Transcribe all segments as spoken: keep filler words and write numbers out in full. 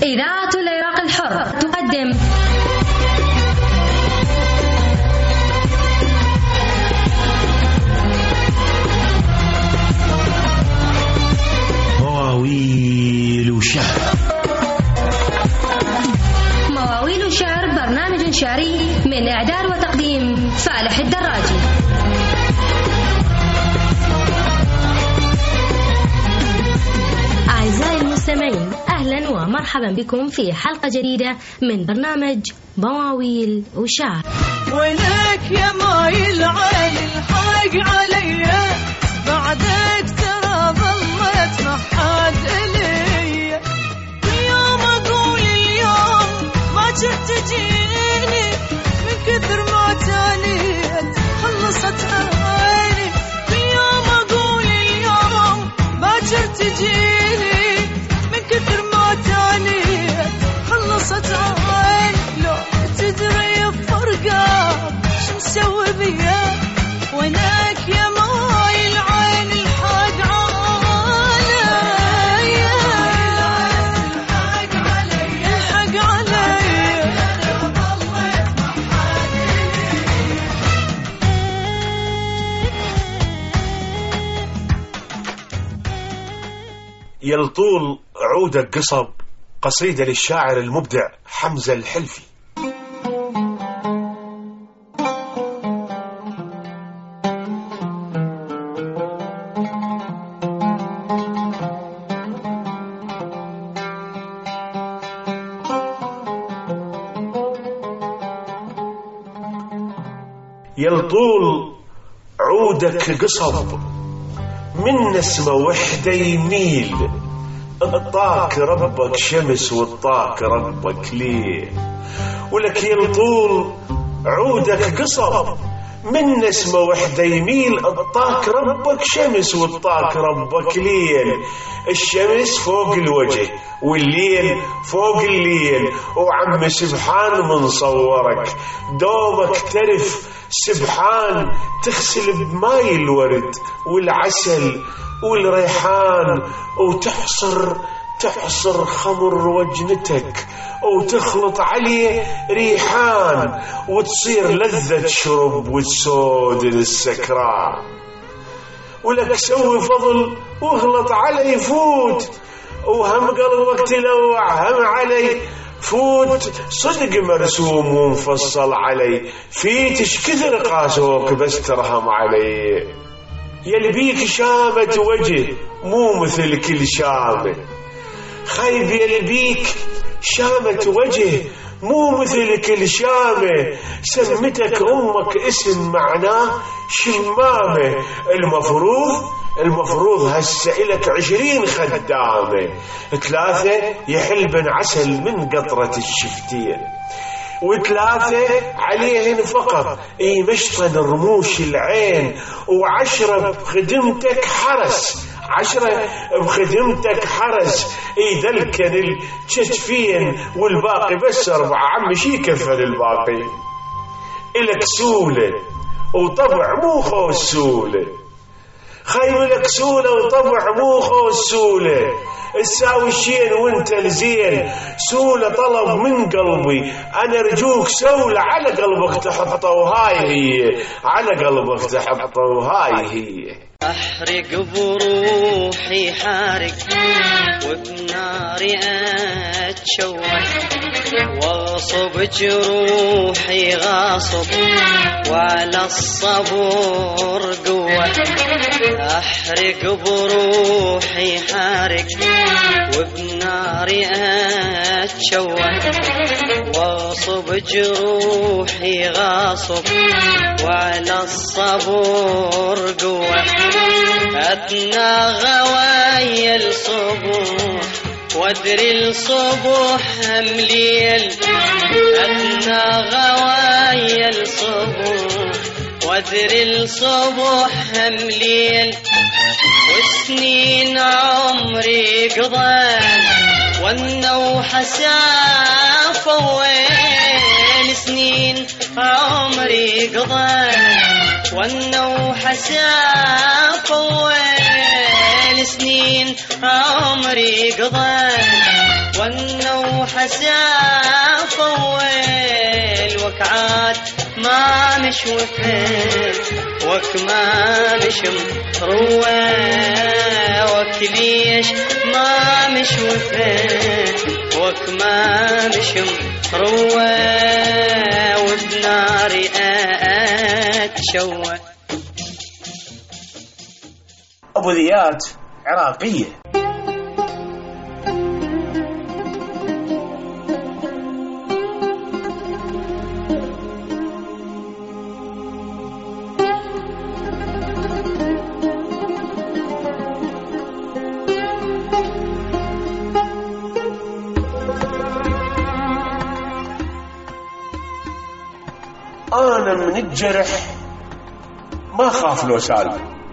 إذاعة العراق الحر تقدم مواويل شعر. مواويل شعر برنامج شعري من إعداد وتقديم فالح الدراجي. أعزائي المستمعين، أهلا ومرحبا بكم في حلقة جديدة من برنامج مواويل وشعر. وينك يا مايل عين الحق علي، بعدك ترى ظلمت محاد إلي. اليوم أقول اليوم ما جئت تجيني، من كثر ما تانيت خلصت عيني. اليوم أقول اليوم ما جئت تجيني، من كثر ما تانيت خلصت عيني. لو تدري بفرقة شو مسوي بيا، وينك يا ماي العين الحق علي، الحق علي الحق علي. يلطول عودك قصب، قصيدة للشاعر المبدع حمزة الحلفي. يلطول عودك قصب، من نسمة وحدة يميل. اطاك ربك شمس واطاك ربك ليه، ولك يلطول عودك قصب، من نسمة وحدة يميل. اطاك ربك شمس واطاك ربك ليل. الشمس فوق الوجه والليل فوق الليل، وعم سبحان من صورك دومك ترف سبحان. تغسل بماي الورد والعسل والريحان، وتحصر تحصر خمر وجنتك، وتخلط عليه ريحان، وتصير لذة شرب وتسود السكران. ولك سوي فضل واغلط علي فوت، وهم قلبك تلوع هم علي فوت. صدق مرسوم ومفصل علي، فيتش كثر قاسوك بس ترهم علي. يلبيك شامة وجه مو مثل كل شامة، خيب يلبيك شامة وجه مو مثل كل شامة. سمتك أمك اسم معناه شمامة. المفروض المفروض هسألك عشرين خدامة، ثلاثة يحل بن عسل من قطرة الشفتين، وثلاثة عليهن فقط يمشطن رموش العين، وعشرة بخدمتك حرس عشرة بخدمتك حرس يدلكن الكتفين، والباقي بس أربعة. عم شي كفل الباقي. إلك سولة وطبع مو خو السولة، خيب لك سولة وطبع مو خو السولة. تساوي الشين وانت الزين، سولة طلب من قلبي انا ارجوك سولة على قلبك تحطه، وهاي هي على قلبك تحطه، وهاي هي. احرق بروحي حارق، وبناري اتشوح، واصب جروحي غاصب، وعلى الصبر قوة. احرق بروحي حارق، وبناري اتشوح، واصب جروحي غاصب، وعلى الصبر قوة. أتناغى ويا الصبح، وادري الصبح هم ليل. أتناغى ويا الصبح، وادري الصبح هم ليل. وسنين عمري قضان، والنوح سافة وين. سنين عمري قضان، والنوح سافة وين. سنين عمري قضان، والنوح وحساف أول وكعات ما مش وفين وك ما مش مروى وكليش ما مش وفين وك ما مش مروى وبناري أتشوى. أبو ذيات عراقية. أنا من الجرح ما خاف لو سال،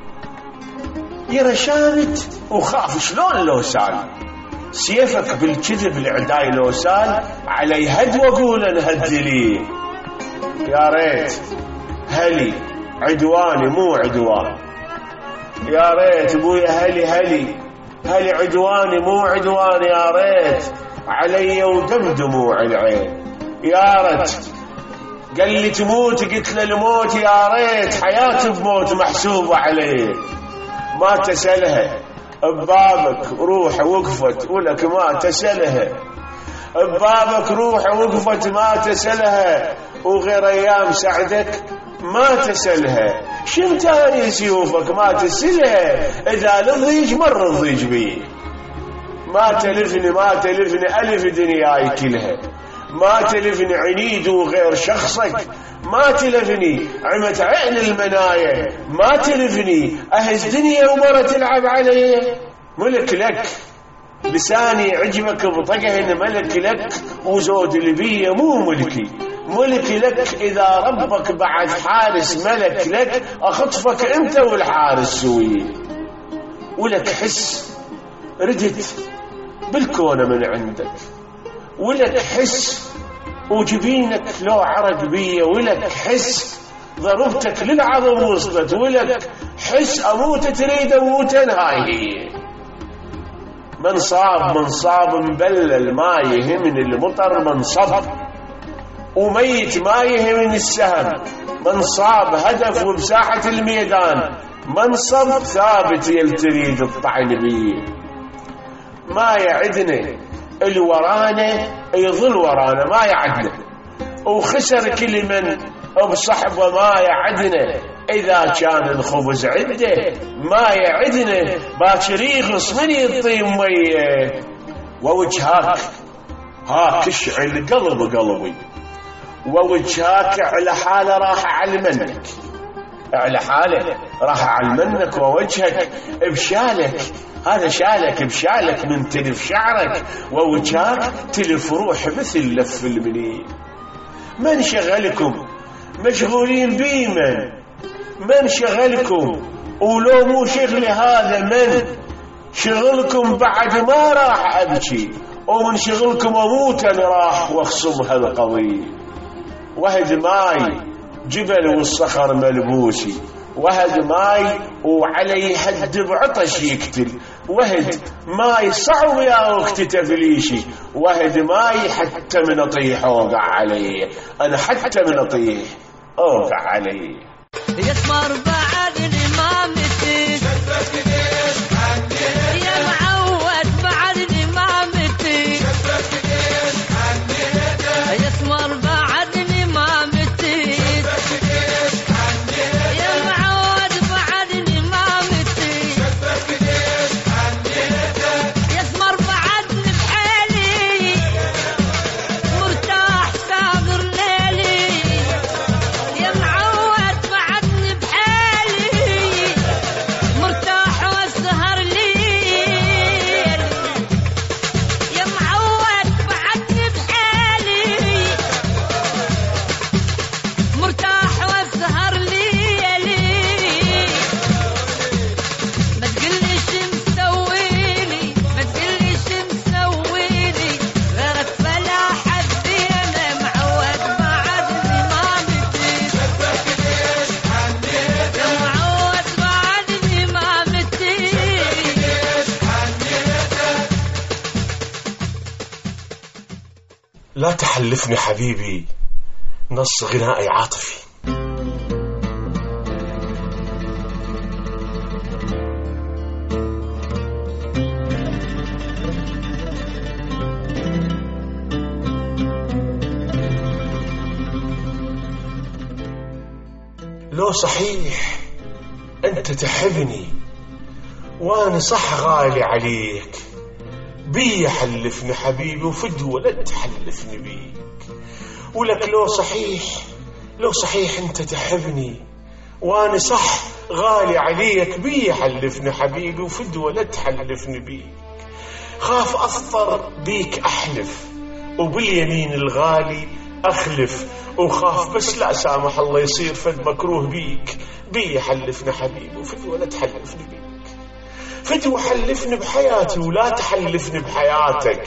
يرى شامت وخاف شلون لو سال، سيفك بالكذب العداي لو سال علي هد وأقول انهد لي. يا ريت هلي عدواني مو عدوان، يا ريت ابويا هلي هلي هلي عدواني مو عدوان، يا ريت علي ودم دموع العين. يا ريت قال لي تموت قلت له الموت، يا ريت حياتي بموت محسوبة عليه. ما تسألها ببابك روح وقفت ولك ما تسألها، ببابك روح وقفت ما تسألها، وغير أيام سعدك ما تسألها. شمتاني سيوفك ما تسألها، إذا لضيج مر الضيج بي. ما تلفني ما تلفني ألف دنياي كلها، ما تلفني عنيد وغير شخصك، ما تلفني عمت عين المنايا، ما تلفني أهز دنيا ومرة تلعب علي. ملك لك لساني عجبك بطقهن، ملك لك وزود البية مو ملكي، ملك لك إذا ربك بعد حارس، ملك لك أخطفك أنت والحارس سوي. ولك حس ردت بالكون من عندك، ولك حس وجبينك لو عرق بيه، ولك حس ضربتك للعظم وصلت، ولك حس أموت تريد أموت نهاية. من صاب من صاب مبلل ما يهمني المطر، من صب وميت ما يهمني السهم، من صاب هدف وبساحة الميدان، من صب ثابت يل تريد الطعن بيه. ما يعدنا اللي ورانا يظل ورانا، ما يعدنا وخسر كل من بصحبه، ما يعدنا إذا كان الخبز عده، ما يعدنا باكر يغص من يطيم ويه. ووجهاك هاك اشعل قلب قلبي، ووجهاك على حاله راح علمنك، على حاله راح علمنك، ووجهك بشالك، هذا شالك بشالك من تلف شعرك، ووجهك تلف روح مثل لف المني. من شغلكم مشغولين بي؟ من من شغلكم؟ ولو مو شغلي هذا من شغلكم بعد ما راح أبكي، ومن شغلكم أموت أنا راح واخصمها القضية. وهد ماي جبل والصخر ملبوسي، وهد ماي وعلي حد بعطش يقتل، وهد ماي صعب يا وقت تفليشي، وهد ماي حتى من اطيح اوقع علي، انا حتى من اطيح اوقع علي. يسمر بعدني ما متي، يا معود بعدني ما متي، يسمر بعدني ما متي، يا معود بعدني ما متي، يسمر بعدني بحالي مرتاح ساغر ليلي، يا معود بعدني بحالي لا تحلفني حبيبي نص غنائي عاطفي. لو صحيح أنت تحبني وأنا صح غالي عليك، بي حلفني حبيبي وفدوة لا تحلفني بيك. ولك لو صحيح لو صحيح أنت تحبني وأنا صح غالي عليك، بي حلفني حبيبي وفدوة لا تحلفني بيك. خاف أصفر بيك أحلف وباليمين الغالي أخلف، وخاف بس لا سامح الله يصير فد مكروه بيك، بي حلفني حبيبي وفدوة لا تحلفني بيك. فدوة حلفني بحياتي ولا تحلفني بحياتك،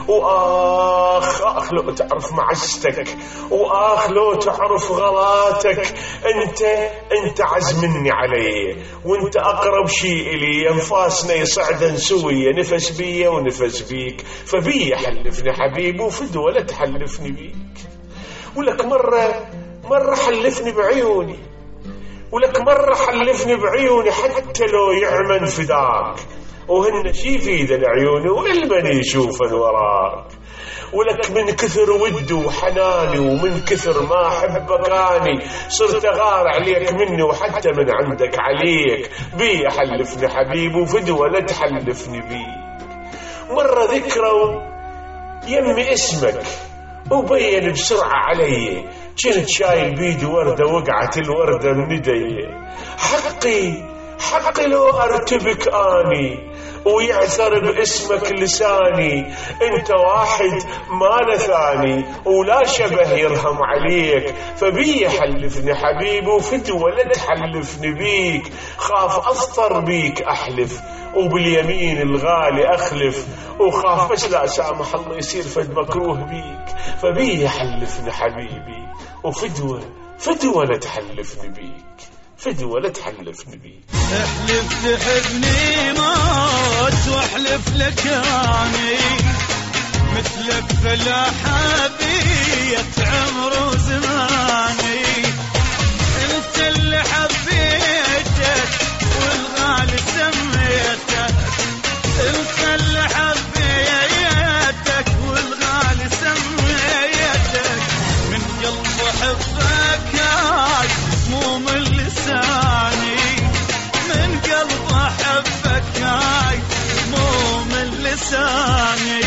وآخ آخ لو تعرف معزتك، وآخ لو تعرف غلاتك. أنت أنت عز مني علي وأنت أقرب شيء إلي، أنفاسنا يصعدن سوية، نفس بي ونفس بيك. فبي حلفني حبيبي وفدوة لا تحلفني بيك. ولك مرة مرة حلفني بعيوني، ولك مرة حلفني بعيوني حتى لو يعمن فداك، وهن شي في ذا العيون والمن يشوفن وراك. ولك من كثر ودي وحناني ومن كثر ما أحبك أني صرت أغار عليك مني وحتى من عندك عليك. بي حلفني حبيبي وفدوة لا تحلفني بيك. مرة ذكرى يمي اسمك وبين بسرعة علي، كنت شايل بيدي وردة وقعت الوردة من يدي. حقي حقي لو أرتبك آني ويعثر باسمك لساني، انت واحد ما ثاني ولا شبه يرهم عليك. فبي حلفني حبيبي وفدوة لا تحلفني بيك. خاف أصفر بيك أحلف وباليمين الغالي أخلف، وخاف بس لا سامح الله يصير فد مكروه بيك. فبي حلفني حبيبي وفدوة فدوة لا تحلفني بيك، فدوة لا تحلفني بيك. احلف تحبني موت واحلف لك اني مثلك فلا حبيت عمر وزماني. انت اللي حبيتك والغالي سميتك، انت اللي حبيتك والغالي سميتك. من قلب حبك هاي مو من لساني، من قلب أحبك هاي مو من لساني.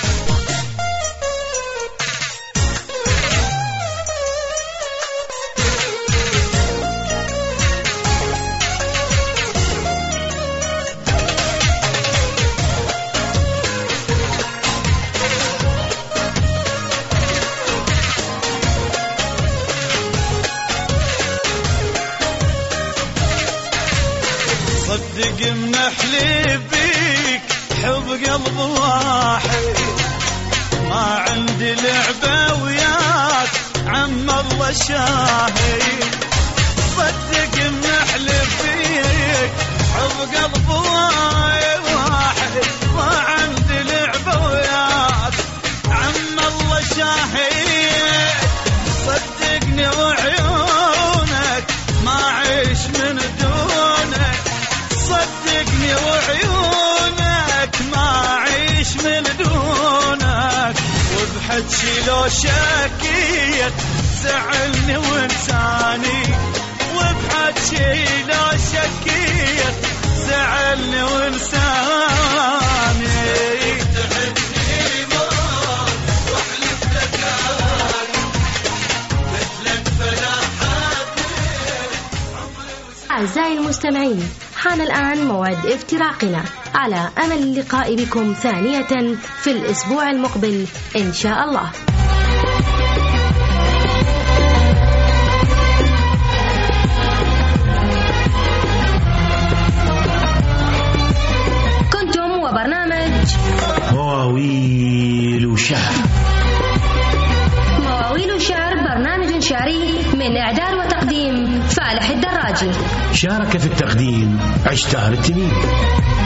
صدق من احلف بيك حب قلب واحد، ما عندي لعبة وياك عم الله شاهد. صدق من احلف بيك حب قلب واحد، ما عندي لعبة وياك عم الله شاهد. صدقني وعيونك ما عيش من دونك، صدقني وعيونك ما عيش من دونك. وبحكي لو شكيت زعلني وانساني، وبحكي لو شكيت زعلني وانساني. تحبني موت واحلف لك مثلك فلا حبيت. أعزائي المستمعين، حان الآن موعد افتراقنا، على أمل اللقاء بكم ثانية في الأسبوع المقبل إن شاء الله. كنتم وبرنامج مواويل وشعر. مواويل وشعر برنامج شعري من إعداد وتقديم فالح الدراجي. شارك في التقديم عشتار التنين.